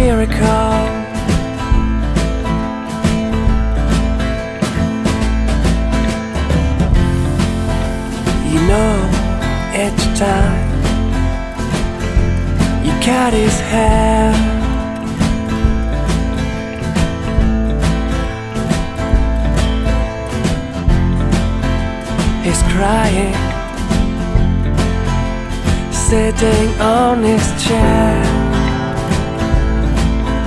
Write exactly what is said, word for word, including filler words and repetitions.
miracle. You know, each time you cut his hair, he's crying, sitting on his chair.